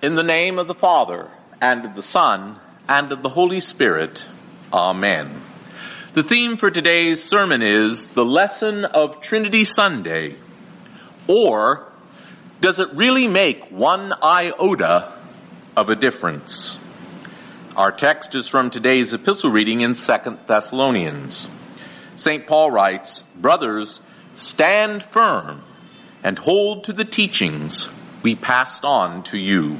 In the name of the Father, and of the Son, and of the Holy Spirit. Amen. The theme for today's sermon is the lesson of Trinity Sunday, or does it really make one iota of a difference? Our text is from today's epistle reading in 2 Thessalonians. St. Paul writes, "Brothers, stand firm and hold to the teachings we passed on to you."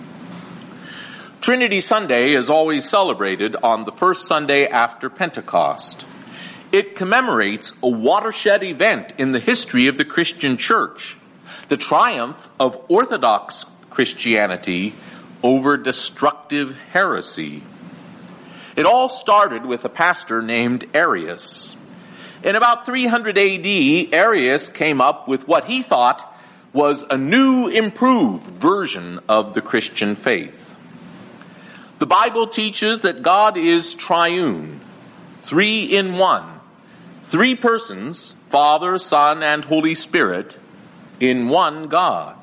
Trinity Sunday is always celebrated on the first Sunday after Pentecost. It commemorates a watershed event in the history of the Christian church, the triumph of Orthodox Christianity over destructive heresy. It all started with a pastor named Arius. In about 300 AD, Arius came up with what he thought was a new, improved version of the Christian faith. The Bible teaches that God is triune, three in one, three persons, Father, Son, and Holy Spirit, in one God.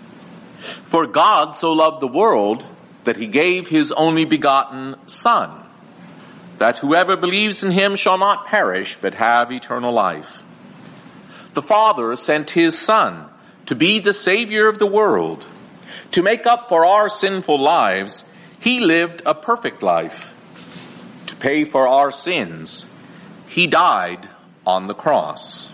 For God so loved the world that he gave his only begotten Son, that whoever believes in him shall not perish but have eternal life. The Father sent his Son to be the Savior of the world. To make up for our sinful lives, he lived a perfect life. To pay for our sins, he died on the cross.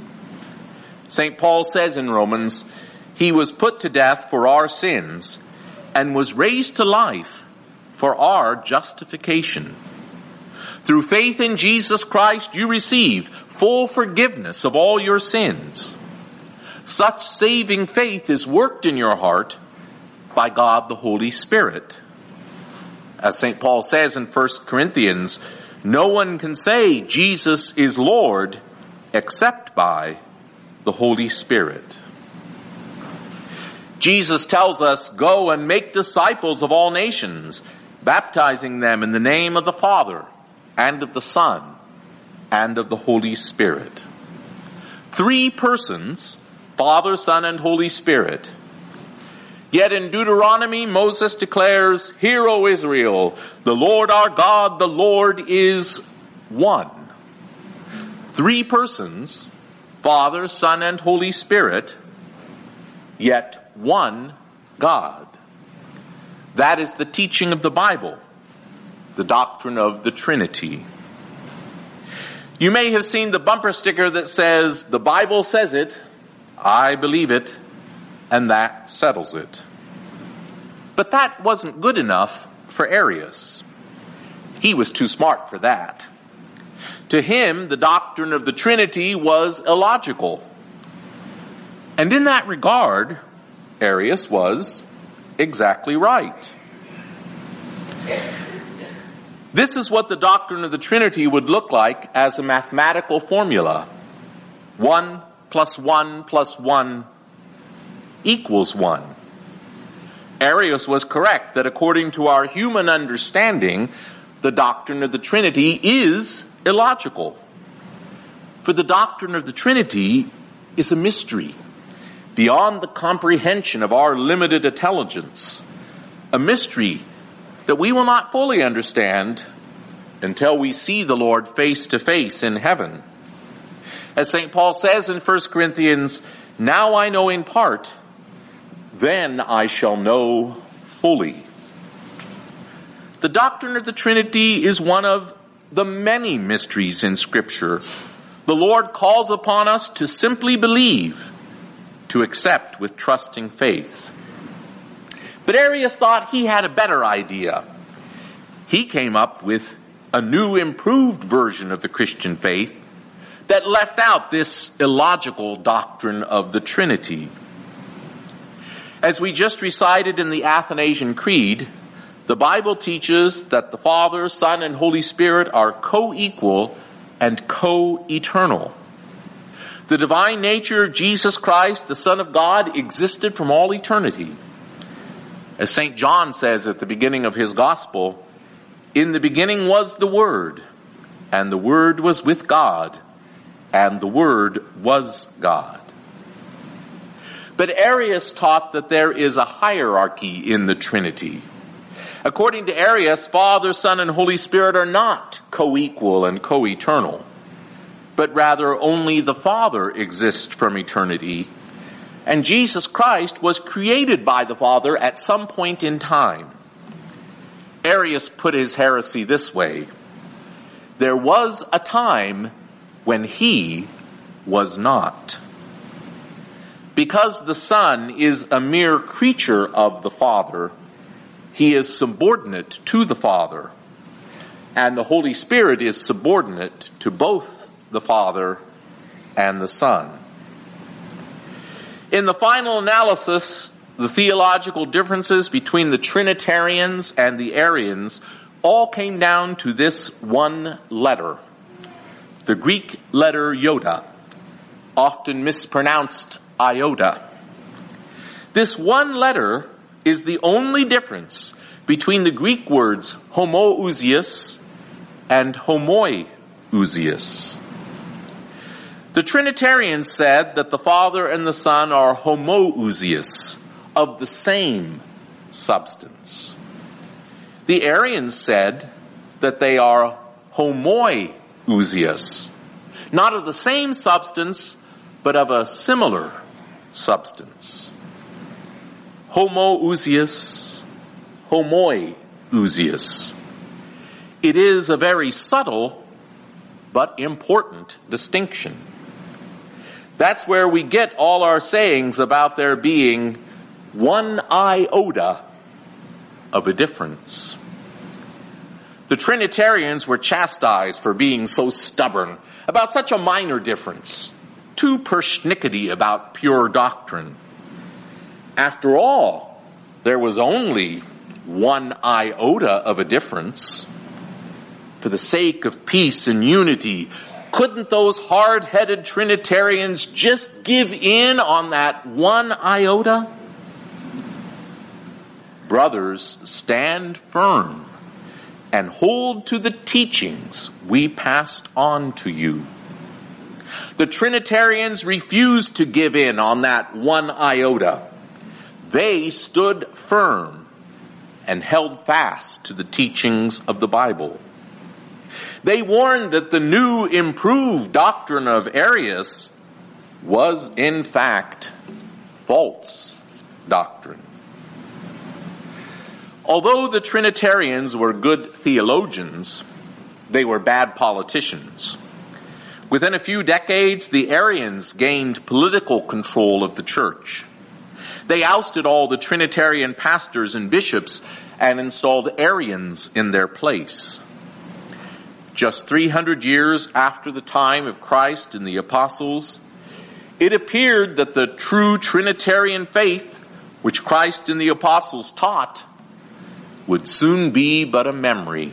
St. Paul says in Romans, he was put to death for our sins and was raised to life for our justification. Through faith in Jesus Christ, you receive full forgiveness of all your sins. Such saving faith is worked in your heart by God the Holy Spirit. As St. Paul says in 1 Corinthians, no one can say Jesus is Lord except by the Holy Spirit. Jesus tells us, go and make disciples of all nations, baptizing them in the name of the Father and of the Son and of the Holy Spirit. Three persons, Father, Son, and Holy Spirit. Yet in Deuteronomy, Moses declares, "Hear, O Israel, the Lord our God, the Lord is one." Three persons, Father, Son, and Holy Spirit, yet one God. That is the teaching of the Bible, the doctrine of the Trinity. You may have seen the bumper sticker that says, "The Bible says it, I believe it, and that settles it." But that wasn't good enough for Arius. He was too smart for that. To him, the doctrine of the Trinity was illogical. And in that regard, Arius was exactly right. This is what the doctrine of the Trinity would look like as a mathematical formula. 1 plus 1 plus 1 equals 1. Arius was correct that according to our human understanding, the doctrine of the Trinity is illogical. For the doctrine of the Trinity is a mystery beyond the comprehension of our limited intelligence, a mystery that we will not fully understand until we see the Lord face to face in heaven. As St. Paul says in 1 Corinthians, "Now I know in part, then I shall know fully." The doctrine of the Trinity is one of the many mysteries in Scripture. The Lord calls upon us to simply believe, to accept with trusting faith. But Arius thought he had a better idea. He came up with a new, improved version of the Christian faith that left out this illogical doctrine of the Trinity. As we just recited in the Athanasian Creed, the Bible teaches that the Father, Son, and Holy Spirit are co-equal and co-eternal. The divine nature of Jesus Christ, the Son of God, existed from all eternity. As St. John says at the beginning of his Gospel, "In the beginning was the Word, and the Word was with God, and the Word was God." But Arius taught that there is a hierarchy in the Trinity. According to Arius, Father, Son, and Holy Spirit are not co-equal and co-eternal, but rather only the Father exists from eternity, and Jesus Christ was created by the Father at some point in time. Arius put his heresy this way: there was a time when he was not. Because the Son is a mere creature of the Father, he is subordinate to the Father, and the Holy Spirit is subordinate to both the Father and the Son. In the final analysis, the theological differences between the Trinitarians and the Arians all came down to this one letter, the Greek letter iota, often mispronounced iota. This one letter is the only difference between the Greek words homoousios and homoiousios. The Trinitarians said that the Father and the Son are homoousios, of the same substance. The Arians said that they are homoiousios, not of the same substance, but of a similar substance. Homoousios, homoiousios. It is a very subtle but important distinction. That's where we get all our sayings about there being one iota of a difference. The Trinitarians were chastised for being so stubborn about such a minor difference, too persnickety about pure doctrine. After all, there was only one iota of a difference. For the sake of peace and unity, couldn't those hard-headed Trinitarians just give in on that one iota? Brothers, stand firm and hold to the teachings we passed on to you. The Trinitarians refused to give in on that one iota. They stood firm and held fast to the teachings of the Bible. They warned that the new, improved doctrine of Arius was, in fact, false doctrine. Although the Trinitarians were good theologians, they were bad politicians. Within a few decades, the Arians gained political control of the church. They ousted all the Trinitarian pastors and bishops and installed Arians in their place. Just 300 years after the time of Christ and the apostles, it appeared that the true Trinitarian faith, which Christ and the apostles taught, would soon be but a memory.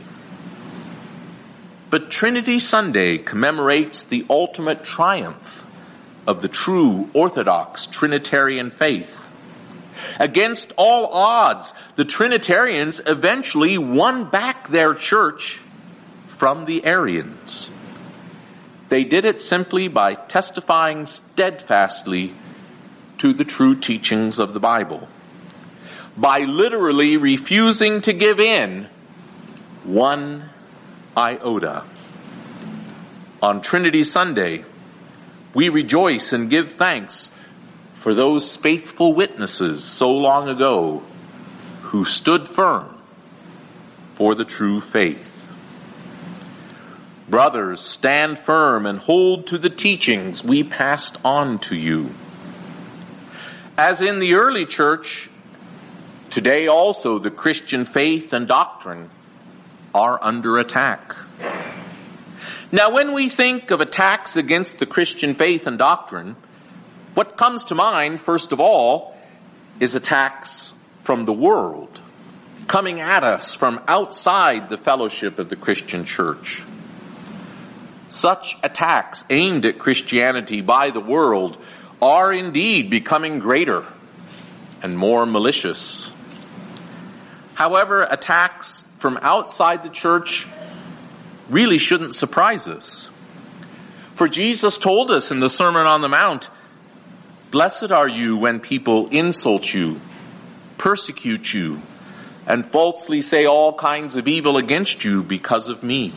But Trinity Sunday commemorates the ultimate triumph of the true Orthodox Trinitarian faith. Against all odds, the Trinitarians eventually won back their church from the Arians. They did it simply by testifying steadfastly to the true teachings of the Bible, by literally refusing to give in one iota. On Trinity Sunday, we rejoice and give thanks for those faithful witnesses so long ago who stood firm for the true faith. Brothers, stand firm and hold to the teachings we passed on to you. As in the early church, today also the Christian faith and doctrine are under attack. Now, when we think of attacks against the Christian faith and doctrine, what comes to mind, first of all, is attacks from the world, coming at us from outside the fellowship of the Christian church. Such attacks aimed at Christianity by the world are indeed becoming greater and more malicious. However, attacks from outside the church really shouldn't surprise us. For Jesus told us in the Sermon on the Mount, "Blessed are you when people insult you, persecute you, and falsely say all kinds of evil against you because of me.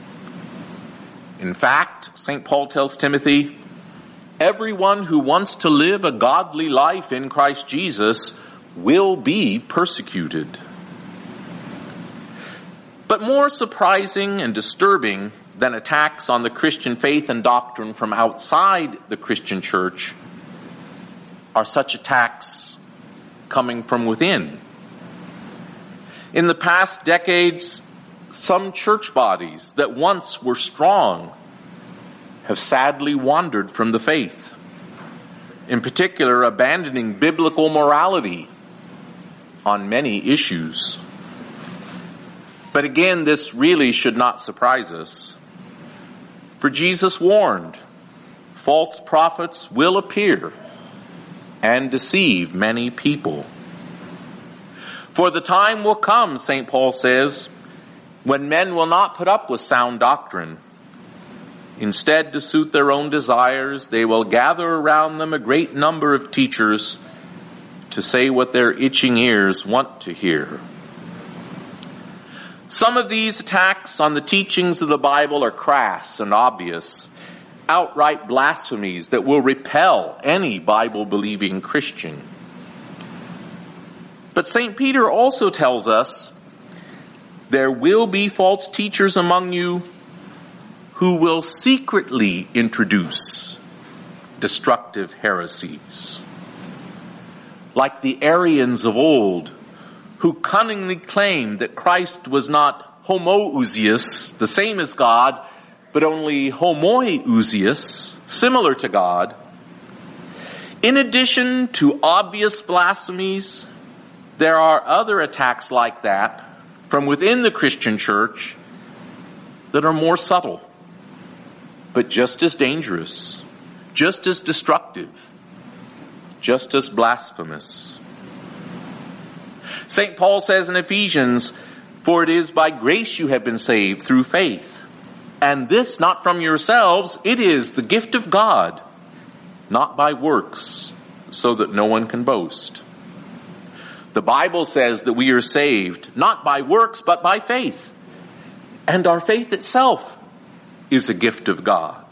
In fact, St. Paul tells Timothy, everyone who wants to live a godly life in Christ Jesus will be persecuted. But more surprising and disturbing than attacks on the Christian faith and doctrine from outside the Christian church are such attacks coming from within. In the past decades, some church bodies that once were strong have sadly wandered from the faith, in particular abandoning biblical morality on many issues. But again, this really should not surprise us. For Jesus warned, false prophets will appear and deceive many people. For the time will come, St. Paul says, when men will not put up with sound doctrine. Instead, to suit their own desires, they will gather around them a great number of teachers to say what their itching ears want to hear. Some of these attacks on the teachings of the Bible are crass and obvious, outright blasphemies that will repel any Bible-believing Christian. But St. Peter also tells us, there will be false teachers among you who will secretly introduce destructive heresies. Like the Arians of old, who cunningly claimed that Christ was not homoousios, the same as God, but only homoiousios, similar to God. In addition to obvious blasphemies, there are other attacks like that from within the Christian church that are more subtle, but just as dangerous, just as destructive, just as blasphemous. St. Paul says in Ephesians, for it is by grace you have been saved through faith, and this not from yourselves, it is the gift of God, not by works, so that no one can boast. The Bible says that we are saved not by works but by faith. And our faith itself is a gift of God.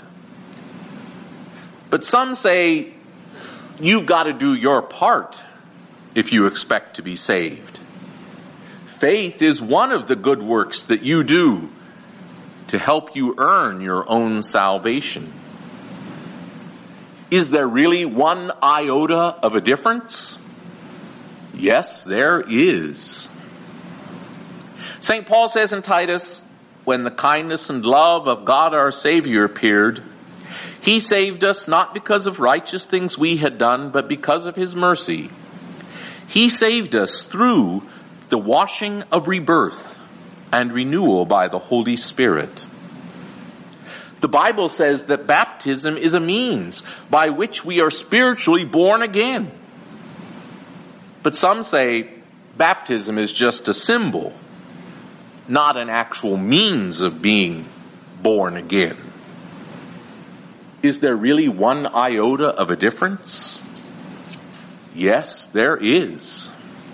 But some say you've got to do your part if you expect to be saved. Faith is one of the good works that you do to help you earn your own salvation. Is there really one iota of a difference? Yes, there is. St. Paul says in Titus, when the kindness and love of God our Savior appeared, he saved us not because of righteous things we had done, but because of his mercy. He saved us through the washing of rebirth and renewal by the Holy Spirit. The Bible says that baptism is a means by which we are spiritually born again. But some say baptism is just a symbol, not an actual means of being born again. Is there really one iota of a difference? Yes, there is.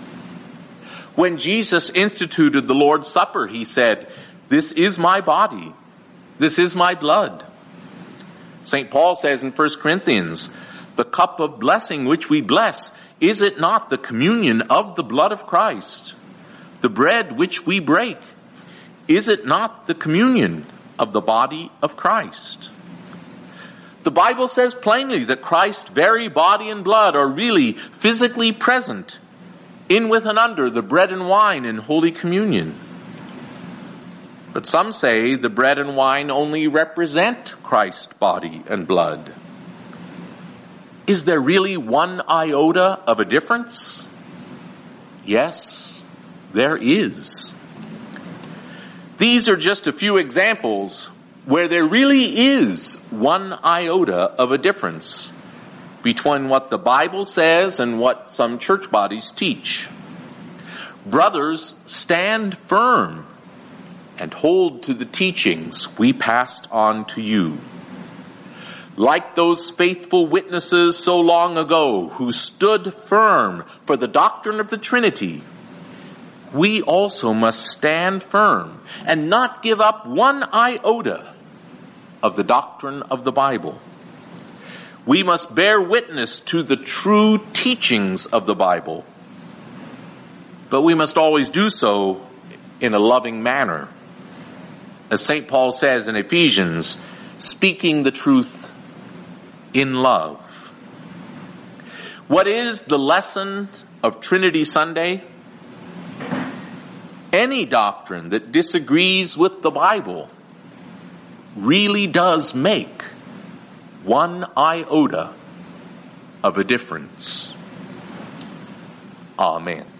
When Jesus instituted the Lord's Supper, he said, this is my body, this is my blood. St. Paul says in 1 Corinthians, the cup of blessing which we bless, is it not the communion of the blood of Christ? The bread which we break, is it not the communion of the body of Christ? The Bible says plainly that Christ's very body and blood are really physically present in, with, and under the bread and wine in Holy Communion. But some say the bread and wine only represent Christ's body and blood. Is there really one iota of a difference? Yes, there is. These are just a few examples where there really is one iota of a difference between what the Bible says and what some church bodies teach. Brothers, stand firm and hold to the teachings we passed on to you. Like those faithful witnesses so long ago who stood firm for the doctrine of the Trinity, we also must stand firm and not give up one iota of the doctrine of the Bible. We must bear witness to the true teachings of the Bible, but we must always do so in a loving manner. As St. Paul says in Ephesians, speaking the truth in love. What is the lesson of Trinity Sunday? Any doctrine that disagrees with the Bible really does make one iota of a difference. Amen.